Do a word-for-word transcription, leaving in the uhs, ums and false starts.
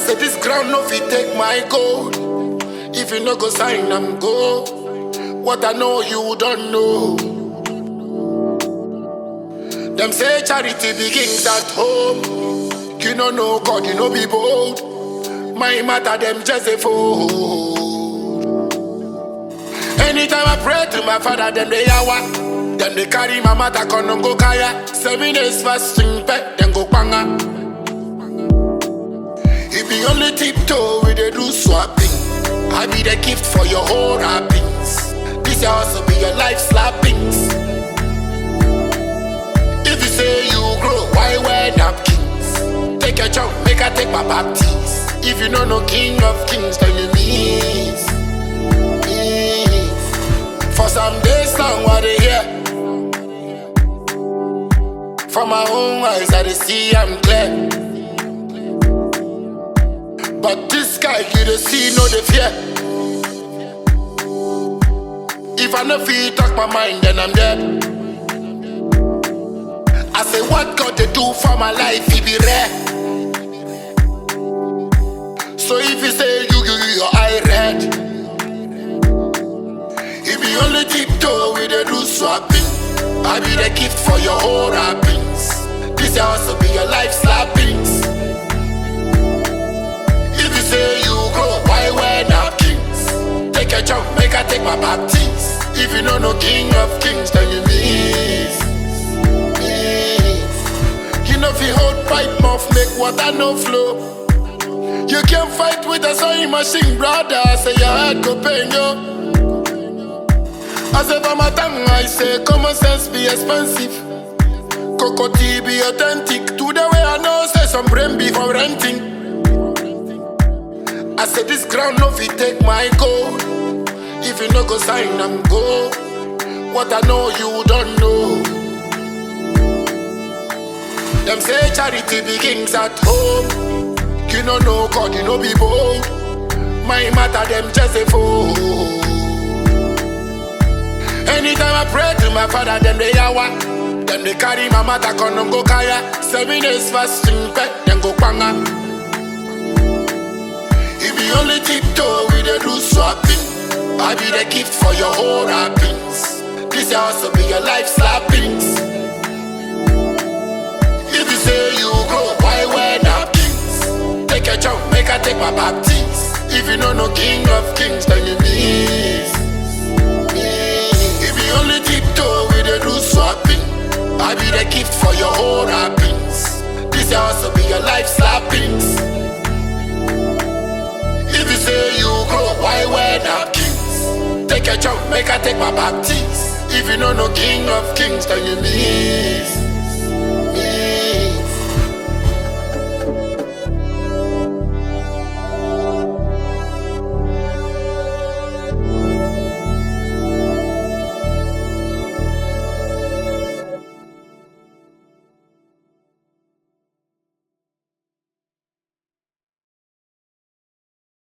say this ground no fit take my gold. If you no go sign, I'm go. What I know you don't know. Them say charity begins at home. You no know God, you no be bold. My matter them just a fool. Anytime I pray to my father, them they yawa. Then they carry my matter con go kaya. Seven days fasting, pet then go banga. If you only tiptoe with the do swapping, I be the gift for your whole wrappings. This also be your life slappings. If you say you grow, why wear napkins? Take your chunk, make I take my baptist. If you know no king of kings, then you miss. For some days long, what they hear. From my own eyes, I dey see I'm clear. But this guy, you dey see, no dey fear. If I no feel talk my mind, then I'm dead. I say what God they do for my life, it be rare. So if you say you, you, you, your eye red. If you only tiptoe with the do swapping, I be the gift for your whole wrappings. This also be your life slappings. If you say you grow, why wear napkins? Take a jump, make I take my baptist. If you know no king of kings, then you miss. You know if you hold pipe mouth, make water no flow. You can't fight with a sewing machine, brother. Say your head go pain you. I say for my tongue, I say common sense be expensive. Cocoa tea be authentic. To the way I know, say some brain be for renting. I say this ground no fit take my gold. If you no go sign, I'm go. What I know you don't know. Them say charity begins at home. You no know God, you no be bold. My matter them just a fool. Anytime I pray to my father, them they yawa. Then they carry my matter con go kaya. Seven days fasting, pet then go banga. If you only tiptoe with the do swapping, I be the gift for your whole wrappings. This also be your life slappings. If you say you grow, why wear napkins? Take a jump, make I take my baptist. If you know no king of kings, then you miss. If you only tiptoe with the do swapping, I be the gift for your whole wrappings. This also be your life slappings. If you say you grow, why wear napkins? Take a jump, make I take my baptist. If you know no king of kings, then you miss.